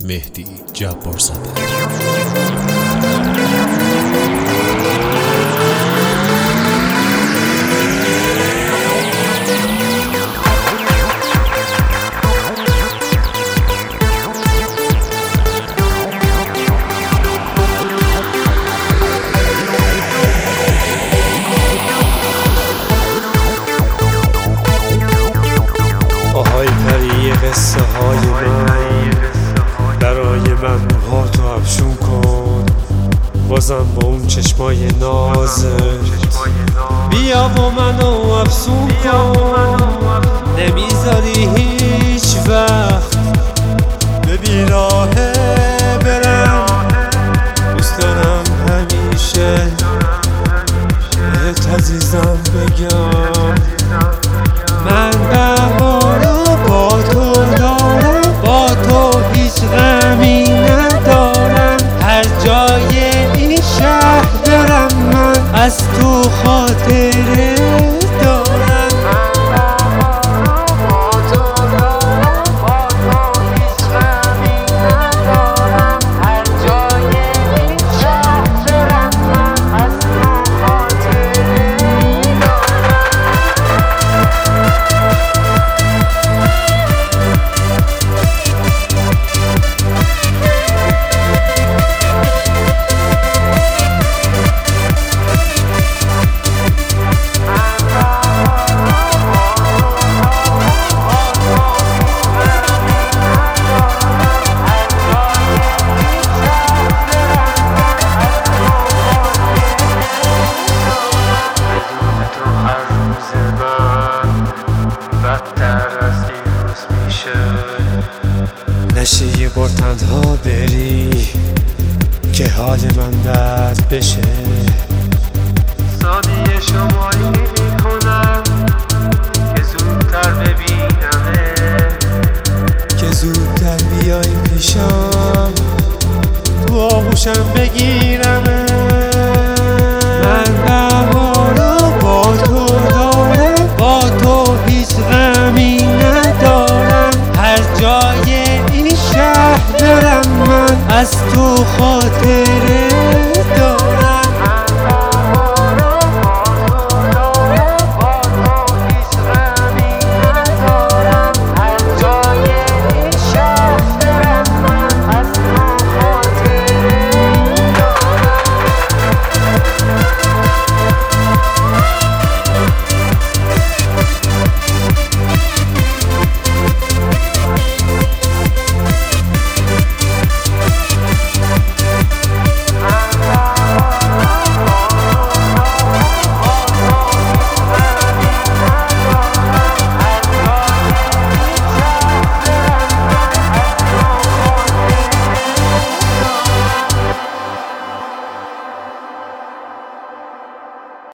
مهدی جبارزاده. آهای پری قصه های من، برای من موهاتو افشون کن، بازم با اون چشمای نازت بیا و منو افسون کن. نمیذاری هیچ وقت به بیراه برم، دوست دارم همیشه بهت عزیزم بگم من بهارو با تو دارم، با تو هیچ غمی ندارم. هر جای این شهر برم من از تو خاطره دارم. نشه یه بار تنها بری که حال من بد بشه. ثانیه شمایی میکنم که زودتر ببینمه، که زودتر بیای پیشم تو آغوشم بگیرمه. من بهارو با تو دارم، با تو هیچ غمی ندارم. هر جای این شهر برم من از تو خاطر